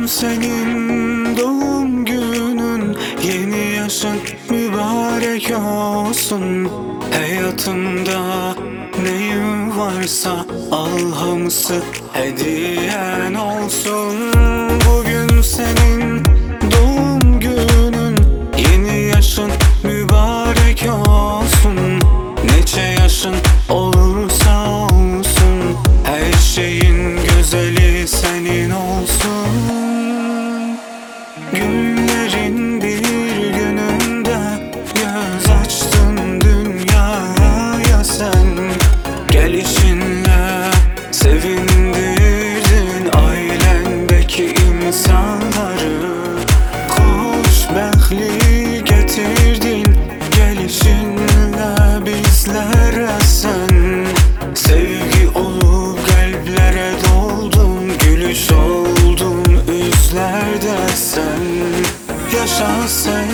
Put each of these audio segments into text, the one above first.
senin doğum günün, yeni yaşın mübarek olsun. Hayatımda neyim varsa al hamısı hediyen olsun. Bugün senin doğum günün, yeni yaşın mübarek olsun. Neçe yaşın olursa olsun, her şeyin güzeli senin olsun. Günlerin bir gününde göz açtın dünyaya sen. Gelişinle sevindirdin ailendeki insanları. Hoşbehtlik getirdin gelişinle bizlere sen. Sevgi olup kalplere doldun, gülüş oldun üzlerde sen. Yaşa sen,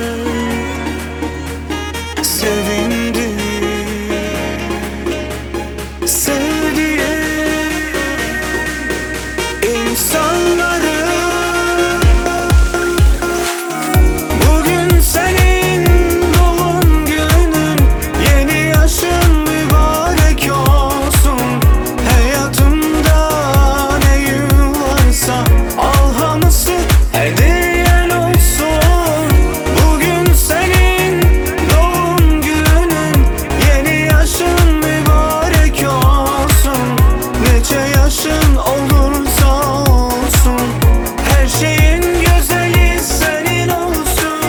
sevindim sevdiğim insanları. Bugün senin doğum günün, yeni yaşın mübarek olsun. Hayatımda neyim varsa al hamısı hediyen olsun. Bugün senin doğum günün, yeni yaşın mübarek olsun. Nece yaşın olursa olsun, her şeyin güzeli senin olsun.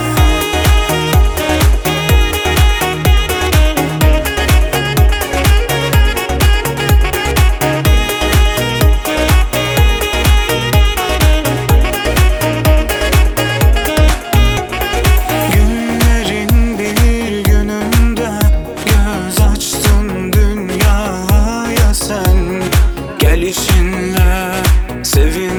Günlerin bir gününde göz açtın dünyaya sen. Gelişinle sevin